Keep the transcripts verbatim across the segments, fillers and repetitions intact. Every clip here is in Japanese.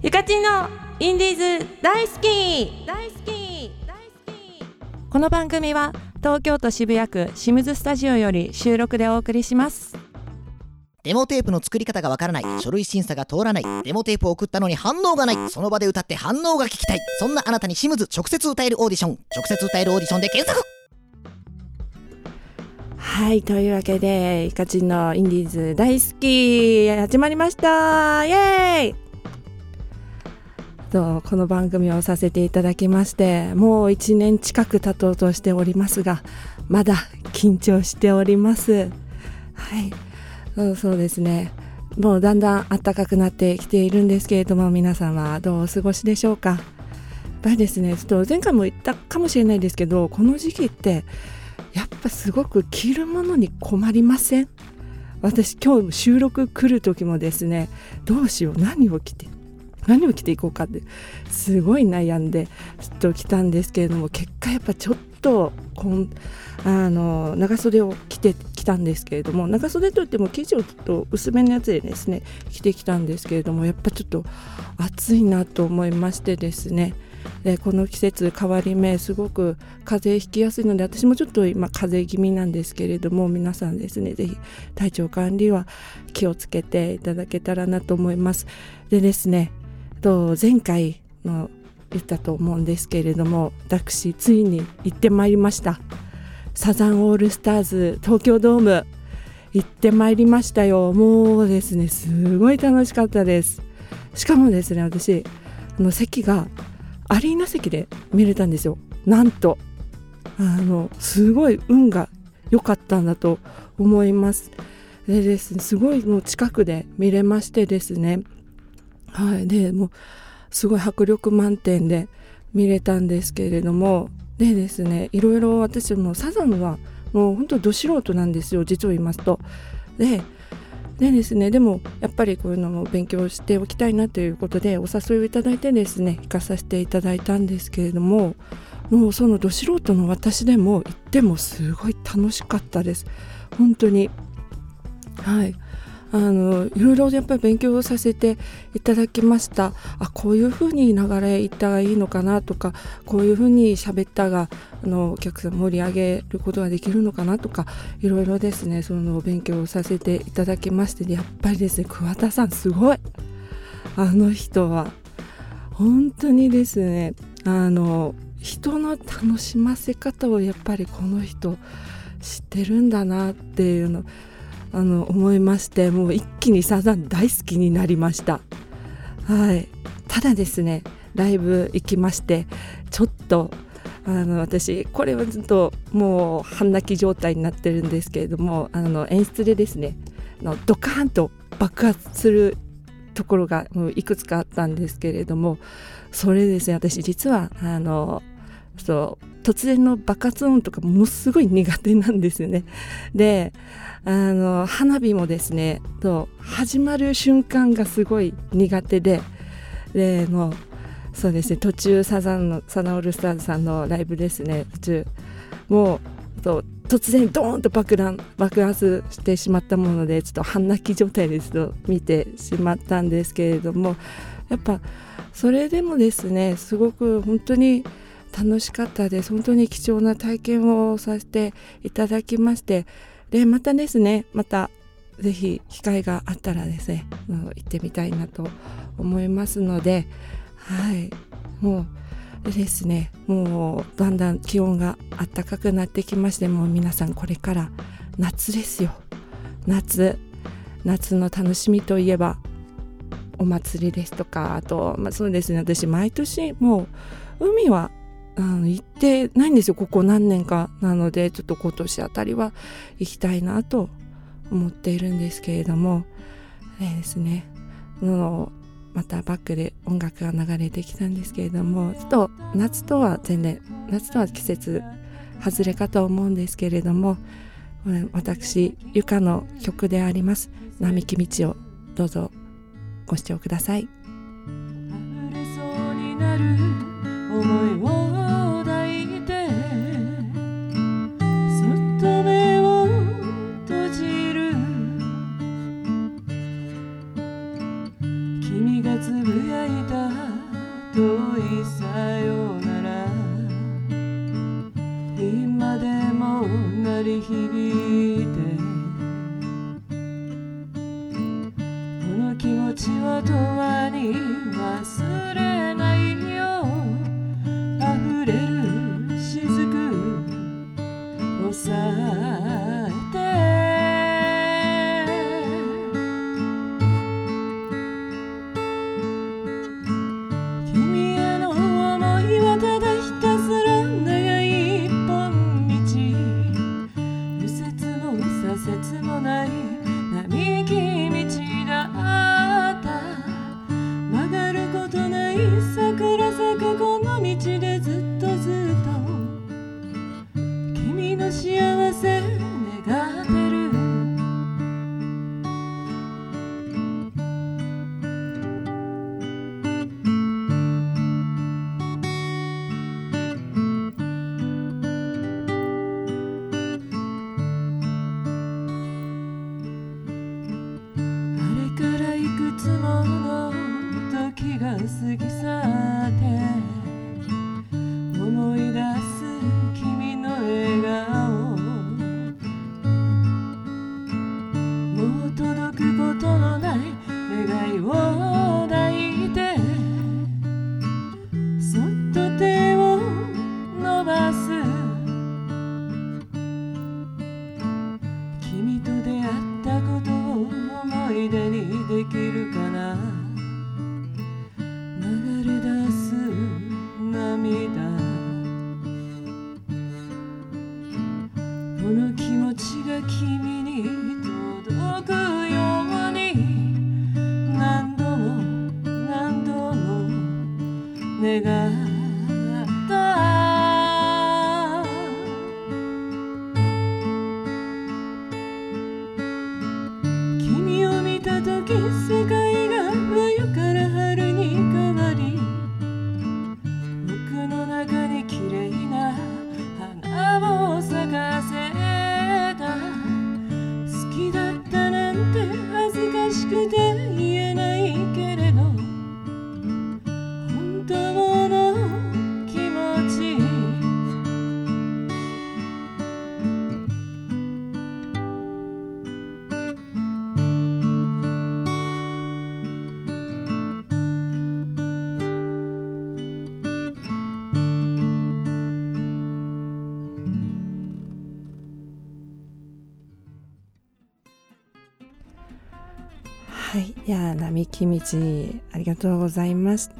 ゆかちんのインディーズ大好き大好き大好き。この番組は東京都渋谷区シムズスタジオより収録でお送りします。 デモテープの作り方がわからない、書類審査が通らない、デモテープを送ったのに反応がない、その場で歌って反応が聞きたい、そんなあなたにシムズ直接歌えるオーディション、直接歌えるオーディションで検索。 はい、というわけでゆかちんのインディーズ大好き始まりました。イエーイとこの番組をさせていただきましてもういちねん近く経とうとしておりますが、まだ緊張しております。はい、そうそうですね、もうだんだん暖かくなってきているんですけれども、皆さんはどうお過ごしでしょうか。やっぱりですね、ちょっと前回も言ったかもしれないですけど、この時期ってやっぱすごく着るものに困りません？私今日収録来る時もですね、どうしよう、何を着て何を着ていこうかってすごい悩んでちょっと来たんですけれども、結果やっぱちょっとこんあの長袖を着てきたんですけれども、長袖といっても生地をちょっと薄めのやつでですね着てきたんですけれども、やっぱちょっと暑いなと思いましてですね、でこの季節変わり目すごく風邪ひきやすいので、私もちょっと今風邪気味なんですけれども、皆さんですねぜひ体調管理は気をつけていただけたらなと思います。でですね、と前回の言ったと思うんですけれども、私ついに行ってまいりました。サザンオールスターズ東京ドーム行ってまいりましたよ。もうですねすごい楽しかったです。しかもですね、私あの席がアリーナ席で見れたんですよ。なんとあのすごい運が良かったんだと思います。でですね、すごいもう近くで見れましてですね、はい、でもうすごい迫力満点で見れたんですけれども、でですね、いろいろ私もサザンはもう本当ど素人なんですよ、実を言いますと。ででですね、でもやっぱりこういうのも勉強しておきたいなということでお誘いをいただいてですね行かさせていただいたんですけれども、もうそのど素人の私でも行ってもすごい楽しかったです。本当に、はい、あのいろいろやっぱり勉強をさせていただきました。あ、こういうふうに流れいったらいいのかなとか、こういうふうに喋ったがあのお客さん盛り上げることができるのかなとか、いろいろですねその勉強をさせていただきまして、やっぱりですね桑田さんすごい、あの人は本当にですね、あの人の楽しませ方をやっぱりこの人知ってるんだなっていうのあの思いまして、もう一気にサザン大好きになりました。はい、ただですねライブ行きまして、ちょっとあの私これはずっともう半泣き状態になってるんですけれども、あの演出でですねのドカーンと爆発するところがもういくつかあったんですけれども、それですね、私実はあのそう突然の爆発音とかものすごい苦手なんですよね。であの花火もですねと始まる瞬間がすごい苦手で、でもうそうですね、途中サザンのサザンオールスターズさんのライブですね、途中もうと突然ドーンと爆弾爆発してしまったもので、ちょっと半泣き状態ですと見てしまったんですけれども、やっぱそれでもですねすごく本当に楽しかったです。本当に貴重な体験をさせていただきまして、でまたですねまたぜひ機会があったらですね行ってみたいなと思いますので、はい、もうですねもうだんだん気温が暖かくなってきまして、もう皆さんこれから夏ですよ。夏夏の楽しみといえばお祭りですとか、あと、まあ、そうですね、私毎年もう海はあの行ってないんですよ、ここ何年かなので、ちょっと今年あたりは行きたいなと思っているんですけれども、えー、ですねのまたバックで音楽が流れてきたんですけれども、ちょっと夏とは全然夏とは季節外れかと思うんですけれども、私ゆかの曲であります並木道をどうぞご視聴ください。 溢れそうになる思いを抱いて、そっと目を閉じる、君君がつぶやいた遠いさよなら今でも鳴り響いてこの気持ちは永遠に忘れないよ溢れる雫抑えて君への想いはただひたすら長い一本道右折も左折もない並木道だった曲がることない桜咲くこの道でずっとずっと君の幸せ願ってるあれからいくつもの時が過ぎ去って思い出す君の笑顔もう届くことのない願いを抱いてそっと手を伸ばす君と出会ったことを思い出にできるかな流れ出す涙この気持ちが君に届くように何度も何度も願った君を見たとき世界が冬から春に変わり僕の中に綺麗な花を咲かせた好きだったなんて恥ずかしくて言えないけれど本当の気持ちはい、いや並木道ありがとうございました。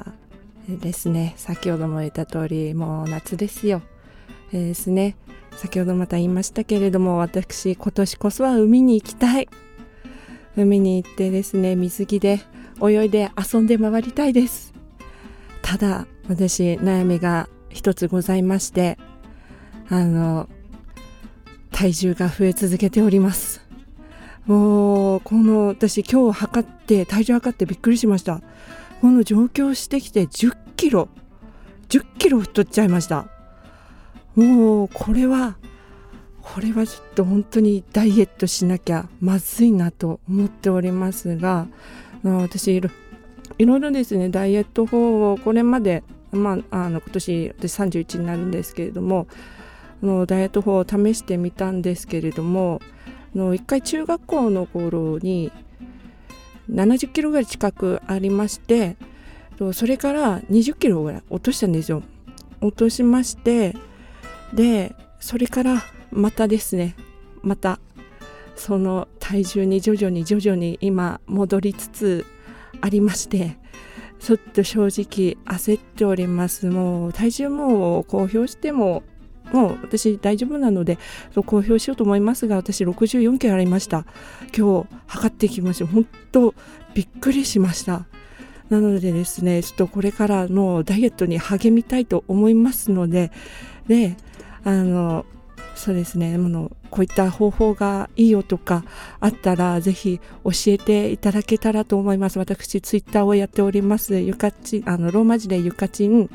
えーですね、先ほども言った通りもう夏ですよ。えーですね、先ほどまた言いましたけれども私今年こそは海に行きたい。海に行ってですね水着で泳いで遊んで回りたいです。ただ私悩みが一つございましてあの体重が増え続けております。もうこの私今日測って体重測ってびっくりしました。この上京してきてじゅっキロじゅっキロ太っちゃいました。もうこれはこれはちょっと本当にダイエットしなきゃまずいなと思っておりますが、私いろいろいろですねダイエット法をこれまで、まあ、あの今年私さんじゅういちになるんですけれどものダイエット法を試してみたんですけれどもの一回中学校の頃にななじゅっキロぐらい近くありましてそれからにじゅっキロぐらい落としたんですよ。落としましてでそれからまたですねまたその体重に徐々に徐々に今戻りつつありましてちょっと正直焦っております。もう体重も公表してももう私大丈夫なので公表しようと思いますが私ろくじゅうよんキロありました。今日測ってきました。本当びっくりしました。なのでですねちょっとこれからのダイエットに励みたいと思いますのでであのそうですねあのこういった方法がいいよとかあったらぜひ教えていただけたらと思います。私ツイッターをやっておりますゆかちあのローマ字でゆかちん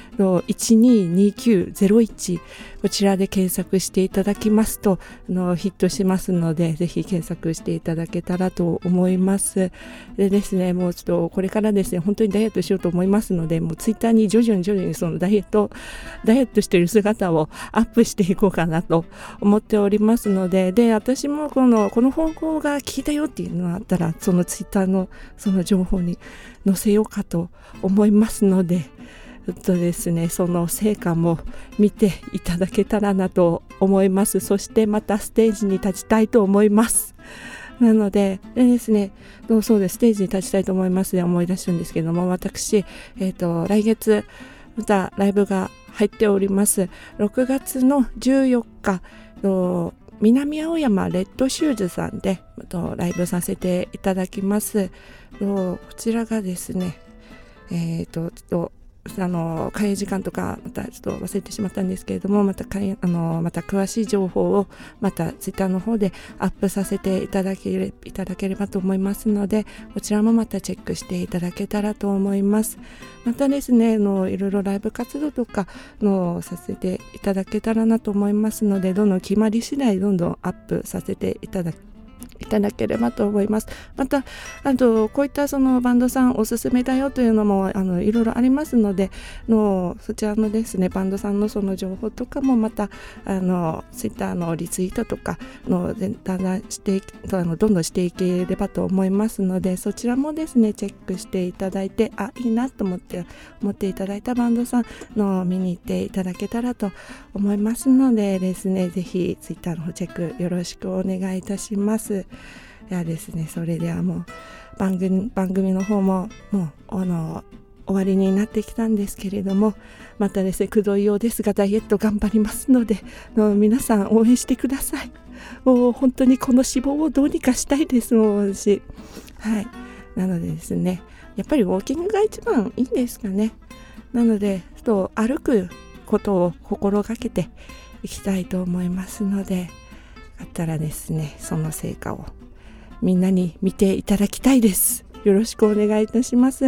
いちにーにーきゅうゼロいちこちらで検索していただきますとあのヒットしますので、ぜひ検索していただけたらと思います。でですね、もうちょっとこれからですね本当にダイエットしようと思いますので、もうツイッターに徐々に徐々にそのダイエットダイエットしている姿をアップしていこうかなと思っておりますので、で私もこのこの方法が効いたよっていうのがあったら、そのツイッターのその情報に載せようかと思いますので、ちょっとですねその成果も見ていただけたらなと思います。そしてまたステージに立ちたいと思います。なので、でですね、そうです、ステージに立ちたいと思いますで思い出したんですけども、私、えーと、来月またライブが入っております。ろくがつのじゅうよっか、南青山レッドシューズさんでライブさせていただきます。こちらがですね、えーと、ちょっとあの開演時間とかまたちょっと忘れてしまったんですけれども、また開演あのまた詳しい情報をまたツイッターの方でアップさせていただけれいただければと思いますので、こちらもまたチェックしていただけたらと思います。またですねのいろいろライブ活動とかのさせていただけたらなと思いますので、どんどん決まり次第どんどんアップさせていただきいただければと思います。またあとこういったそのバンドさんおすすめだよというのもあのいろいろありますので、のそちらのですねバンドさんのその情報とかもまたあのツイッターのリツイートとかのだんだんしてあのどんどんしていければと思いますので、そちらもですねチェックしていただいて、あいいなと思って思っていただいたバンドさんの見に行っていただけたらと思いますのでですね、ぜひツイッターの方チェックよろしくお願いいたします。いやですね、それではもう番組番組の方ももうあの終わりになってきたんですけれども、またですねくどいようですがダイエット頑張りますので、の皆さん応援してください。もう本当にこの脂肪をどうにかしたいですもんし、はい、なのでですねやっぱりウォーキングが一番いいんですかね。なのでちょっと歩くことを心がけていきたいと思いますので、あったらですねその成果をみんなに見ていただきたいです。よろしくお願いいたします。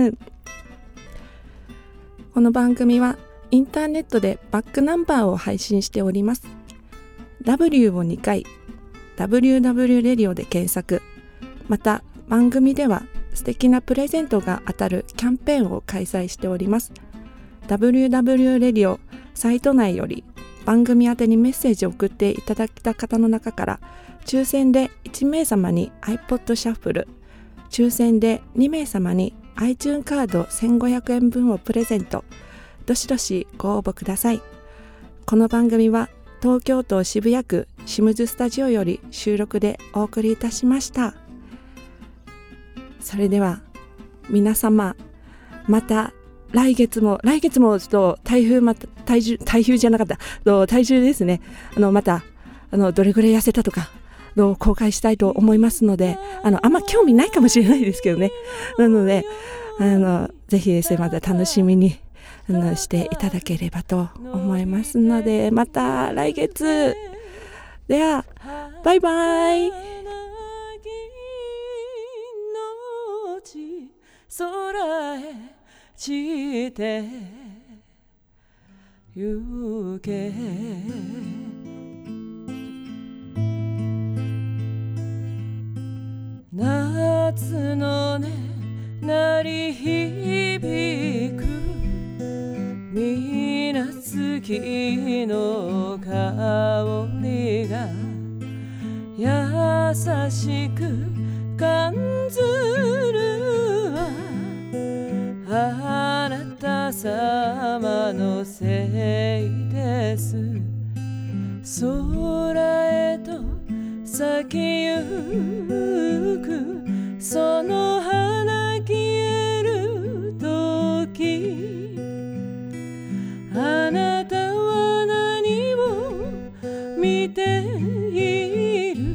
この番組はインターネットでバックナンバーを配信しております。 W をにかい ダブリューダブリュー レディオで検索。また番組では素敵なプレゼントが当たるキャンペーンを開催しております。 ダブリューダブリュー レディオサイト内より番組宛てにメッセージを送っていただいた方の中から抽選でいちめいさまに iPod シャッフル、抽選でにめいさまに iTunes カードせんごひゃくえんぶんをプレゼント。どしどしご応募ください。この番組は東京都渋谷区シムズスタジオより収録でお送りいたしました。それでは皆様また来月も来月もちょっと台風また体重体重じゃなかった体重ですね、あのまたあのどれぐらい痩せたとかの公開したいと思いますので、あのあんま興味ないかもしれないですけどね、なのであのぜひですねまた楽しみにあのしていただければと思いますので、また来月ではバイバイ。空へ散ってゆけ、夏のね鳴り響く水月の香りが優しく感ずるわ、あなた様のせいです。空へと咲きゆくその花消える時、あなたは何を見ている、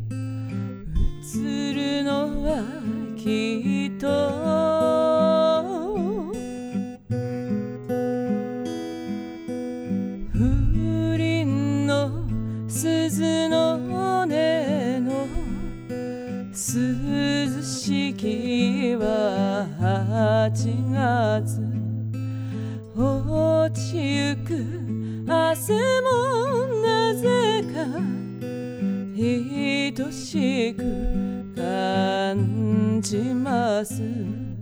映るのはきっと風鈴の鈴の音の涼しきははちがつ、 落ちゆく汗もなぜか愛しく感じます。